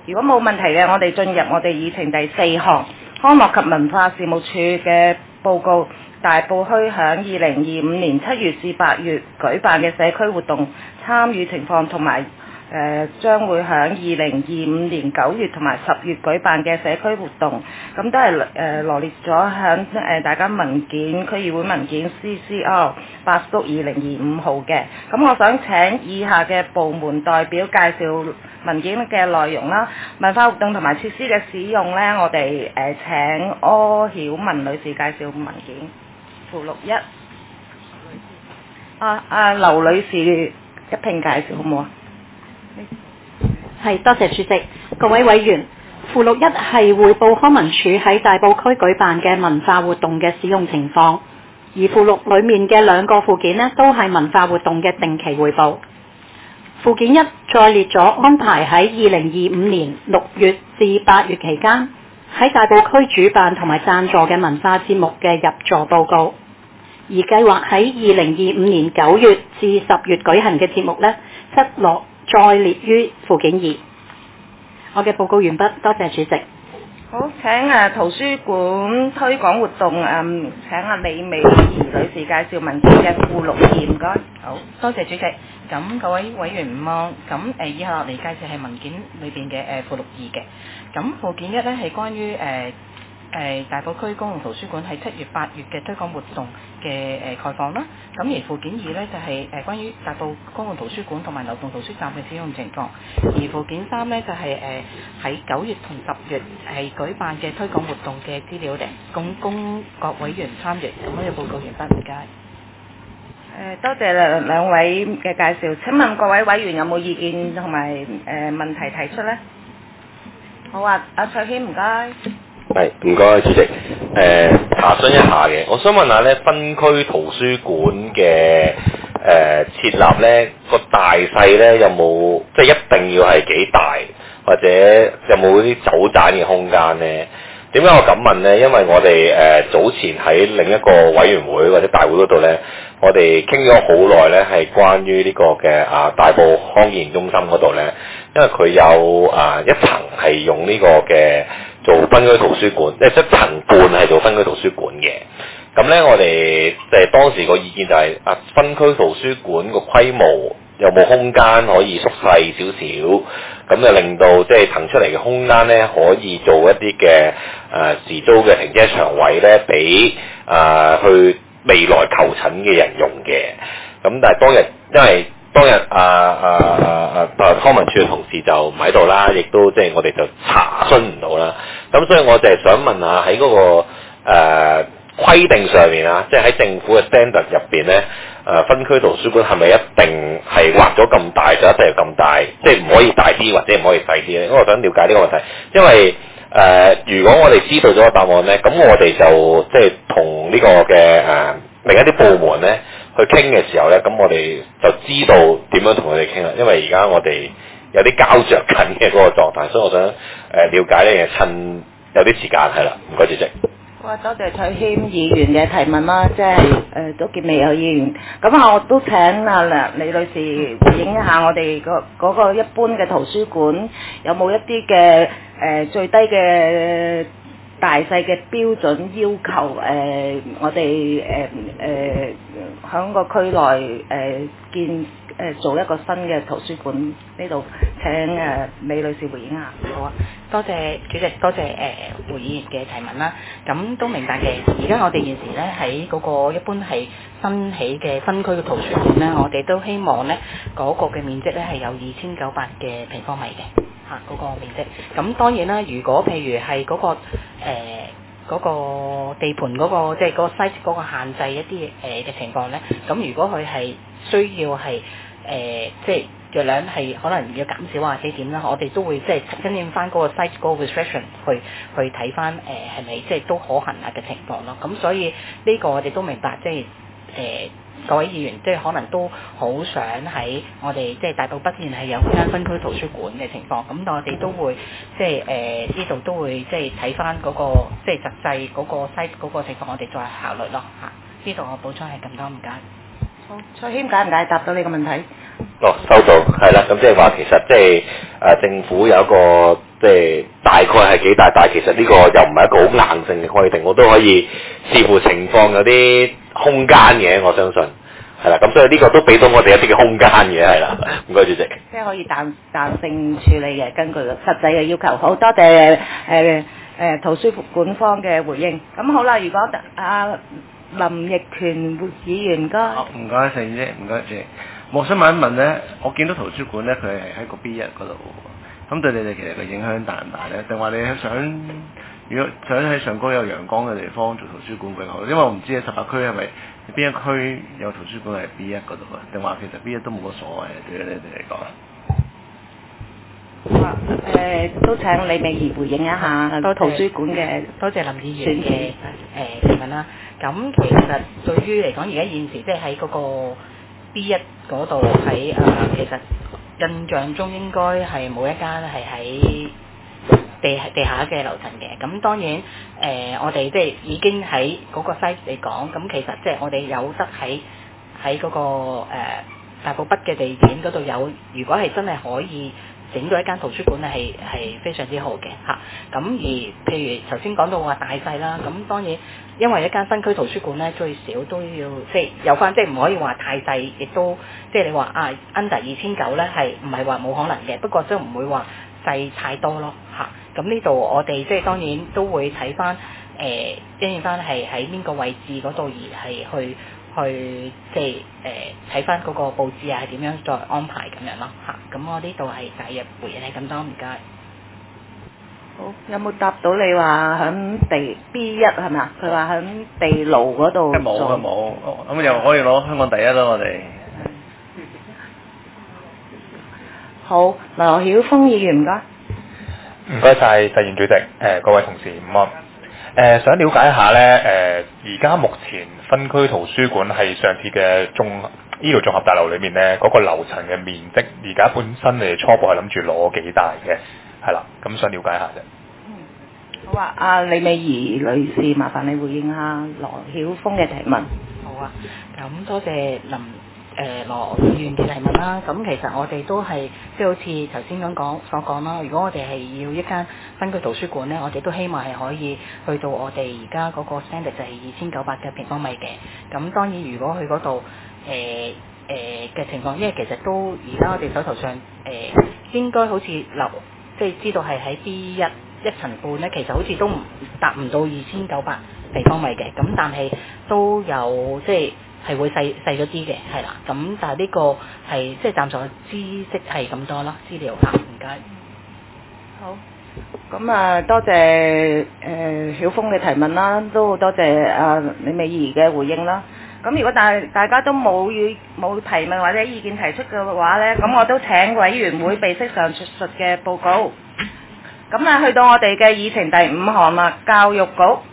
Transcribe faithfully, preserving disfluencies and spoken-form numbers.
如果冇問題嘅，我哋進入我哋議程第四項，康樂及文化事務處嘅報告，大埔墟響二零二五年七月至八月舉辦嘅社區活動參與情況，同埋誒將會響二零二五年九月同埋十月舉辦嘅社區活動，咁都係誒、呃、羅列咗響誒大家文件區議會文件 C C R 八叔二零二五號嘅。咁我想請以下嘅部門代表介紹文件嘅內容啦。文化活動同埋設施嘅使用呢，我哋誒、呃、請柯曉文女士介紹文件附錄一。啊啊，劉女士一併介紹好唔好啊？ 係，多謝主席。各位委員，附錄一係匯報康文署喺大埔區舉辦嘅文化活動嘅使用情況，而附錄裡面嘅兩個附件呢，都係文化活動嘅定期匯報。附件一再列咗安排喺二零二五年六月至八月期間喺大埔區主辦同埋贊助嘅文化節目嘅入座報告，而計劃喺二零二五年九月至十月舉行嘅節目呢，則落再列於附件二。我嘅報告完畢，多謝主席。 好，請誒圖書館推廣活動誒、嗯，請阿李美儀女士介紹文件嘅附錄二，唔該。 好，多謝主席。咁各位委員午安。咁誒以下落嚟介紹係文件裏邊嘅誒附錄二嘅。咁附件一咧係關於誒。呃誒大埔區公共圖書館喺七月八月嘅推廣活動嘅誒概況啦，咁而附件二呢，就係、是、誒關於大埔公共圖書館同埋流動圖書站嘅使用情況，而附件三呢，就係誒喺九月同十月係舉辦嘅推廣活動嘅資料嚟，供供各委員參閱。咁我嘅報告完畢，唔該。 誒多謝兩兩位嘅介紹。請問各位委員有冇意見同埋誒問題提出呢？好啊，阿蔡軒唔該。 係，唔該主席。誒、呃、查詢一下嘅，我想問下咧，分區圖書館嘅誒設立咧個大細咧有冇即係一定要係幾大，或者有冇啲走盞嘅空間咧？點解我咁問咧？因為我哋誒、呃、早前喺另一個委員會或者大會嗰度咧，我哋傾咗好耐咧，係關於呢個嘅啊大埔康健中心嗰度咧，因為佢有啊一層係用呢個嘅做分區圖書館，即係一層半係做分區圖書館嘅。咁咧，我哋即係當時個意見就係、是、啊分區圖書館個規模有冇空間可以縮細少少？咁就令到即係騰出嚟嘅空間咧，可以做一啲嘅誒時租嘅停車場位咧，俾啊、呃、去未來求診嘅人用嘅。咁但係當日因為當日啊啊啊啊康文署嘅同事就唔喺度啦，亦都即係我哋就查詢唔到啦。咁所以我就係想問下喺嗰、那個誒、呃、規定上面啊，即係喺政府嘅 standard 入邊咧。誒、呃、分區圖書館係咪一定係劃咗咁大就一定係咁大，即係唔可以大啲或者唔可以細啲咧？因為我想了解呢個問題，因為誒、呃、如果我哋知道咗個答案咧，咁我哋就即係同呢個嘅誒、呃、另一啲部門咧去傾嘅時候咧，咁我哋就知道點樣同佢哋傾啦。因為而家我哋有啲膠着緊嘅嗰個狀態，所以我想誒、呃、了解呢嘢，趁有啲時間係啦。唔該主席。 哇！多謝蔡謙議員嘅提問啦，即係誒都見未有議員，咁啊我都請阿梁李女士回應一下我哋嗰嗰個一般嘅圖書館有冇一啲嘅誒最低嘅大細嘅標準要求誒、呃，我哋誒誒響個區內誒、呃、建誒、呃、做一個新嘅圖書館呢度，請誒、呃、美女士回應下。 好啊，多謝主席，多謝誒會議員嘅提問啦。咁都明白嘅，而家我哋現時咧喺嗰個一般係新起嘅分區嘅圖書館咧，我哋都希望咧嗰、那個嘅面積咧係有二千九百嘅平方米嘅。嚇嗰個面積，咁當然啦。如果譬如係嗰、嗰個誒嗰、呃嗰個地盤嗰、嗰個即係嗰個 site 嗰個限制一啲誒嘅情況咧，咁如果佢係需要係誒、呃、即係若量係可能要減少或者點啦，我哋都會即係跟應翻嗰個 site 嗰個 restriction 去去睇翻誒係咪即係都可行啊嘅情況咯。咁所以呢個我哋都明白，即係誒。呃各位議員即係可能都好想喺我哋即係大埔北面係有間分區圖書館嘅情況，咁但我哋都會即係誒呢度都會即係睇翻嗰個即係實際嗰個 site 嗰個情況，我哋再考慮咯嚇。呢度我補充係咁多，唔該。 好，蔡謙解唔解答到你個問題？ 哦，收到，係啦，咁即係話其實即係誒政府有一個即係大概係幾大，但係其實呢個又唔係一個好硬性嘅規定，我都可以視乎情況有啲空間嘅，我相信係啦。咁所以呢個都俾到我哋一啲嘅空間嘅，係啦。唔該主席。 即係可以彈彈性處理嘅，根據實際嘅要求。好多謝誒誒圖書館方嘅回應。咁好啦，如果阿林奕權議員唔該。 唔該曬啫，唔該謝。我想問一問咧，我見到圖書館咧，佢係喺個 B 一嗰度，咁對你哋其實個影響大唔大咧？定話你想如果想喺上高有陽光嘅地方做圖書館比較好？因為我唔知喺十八區係咪邊一區有圖書館係 B 一嗰度啊？定話其實 B 一都冇乜所謂對你哋嚟講。 誒、呃、都請李美儀回應一下多圖書館嘅多謝林議員嘅誒提問啦。咁其實對於嚟講，而家現時即係喺嗰個 B 一嗰度喺誒，其實印象中應該係冇一間係喺地地下嘅樓層嘅。咁當然誒、呃，我哋即係已經喺嗰個 size 嚟講，咁其實即係我哋有得喺喺嗰個、呃、大埔北嘅地點嗰度有，如果係真係可以整到一間圖書館咧，係係非常之好嘅嚇。咁、啊、而譬如頭先講到話大細啦，咁當然因為一間新區圖書館咧，最少都要即係有翻，即係唔可以話太細，亦都即係你話啊 under 二千九咧係唔係話冇可能嘅，不過都唔會話細太多咯嚇。咁呢度我哋即係當然都會睇翻誒，因應翻係喺邊個位置嗰度而係去。去即係誒睇翻嗰個佈置啊，係點樣再安排咁樣咯嚇。咁我呢度係介入回應係咁多，唔該。 好，有冇答到你話喺地 B 一係咪啊？佢話喺地牢嗰度冇啊冇，咁又可以攞香港第一咯，我哋。 好，羅曉峰議員唔該。 唔該晒，實驗主席，誒、呃、各位同事午安。誒、呃、想了解一下咧，誒而家目前分區圖書館係上次嘅綜醫療綜合大樓裏面咧，嗰、那個樓層嘅面積，而家本身你哋初步係諗住攞幾大嘅？係啦，咁想了解一下啫。 嗯，好啊，阿李美儀女士，麻煩你回應下羅曉峰嘅提問。 好啊，咁多謝林。誒、呃、羅議員嘅提問啦，咁其實我哋都係即係好似頭先咁講所講啦。如果我哋係要一間分區圖書館咧，我哋都希望係可以去到我哋而家嗰個 standard 就係二千九百嘅平方米嘅。咁當然如果去嗰度誒誒嘅情況，因為其實都而家我哋手頭上誒、呃、應該好似留即係知道係喺 B 一一層半咧，其實好似都唔達唔到二千九百平方米嘅。咁但係都有即係。係會細細咗啲嘅，係啦。咁但係呢個係即係暫時嘅知識係咁多啦，資料嚇，唔該。 好，咁啊多謝誒、呃、曉峰嘅提問啦，都多謝啊李美儀嘅回應啦。咁如果大大家都冇冇提問或者意見提出嘅話咧，咁我都請委員會備悉上述述嘅報告。咁啊去到我哋嘅議程第五項啦，教育局。